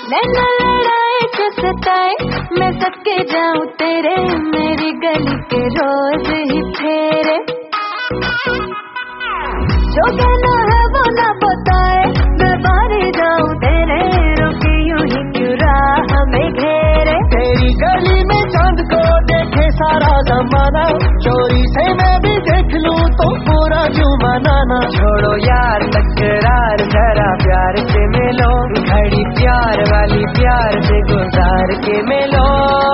नैना लड़ाए जो सताए, मैं सके जाऊं तेरे, मेरी गली के रोज ही फेरे। जो कहना है वो ना बताए, मैं बाहर जाऊं तेरे, रुकी यूं ही क्यों राह में घेरे। तेरी गली में चांद को देखे सारा जमाना, चोरी से मैं भी देख लूं तो पूरा क्यों मनाना। छोड़ो यार तकरार, जरा प्यार से मिलो, घड़ी प्यार वाली प्यार से गुजार के मिलो।